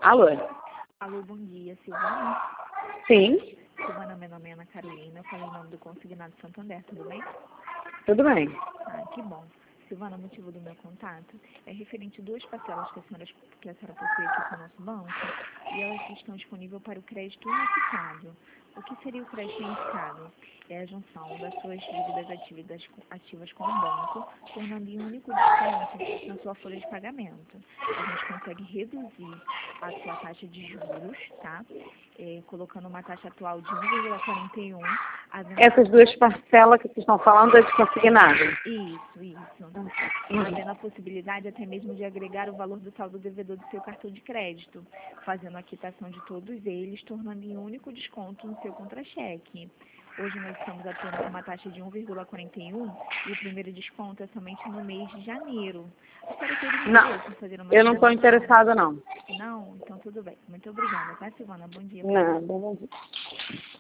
Alô? Alô, bom dia, Silvana. Sim, Silvana, meu nome é Ana Carolina, eu falei em nome do Consignado Santander, tudo bem? tudo bem. Ah, que bom. Silvana, o motivo do meu contato é referente a duas parcelas que a senhora possui aqui com o nosso banco e elas estão disponíveis para o crédito unificado. O que seria o crédito unificado? É a junção das suas dívidas ativas com o banco, tornando em um único desconto na sua folha de pagamento. A gente consegue reduzir a sua taxa de juros, tá? Colocando uma taxa atual de 1,41. Essas duas parcelas que vocês estão falando é de consignado. Isso. Havendo a possibilidade até mesmo de agregar o valor do saldo devedor do seu cartão de crédito, fazendo a quitação de todos eles, tornando em único desconto no seu contra-cheque. Hoje nós estamos atuando com uma taxa de 1,41 e o primeiro desconto é somente no mês de janeiro. A senhora teria interesse em fazer uma Eu não estou transação? interessada, não. Não? Então tudo bem. Muito obrigada, tá, Silvana? Bom dia. Não, bom dia.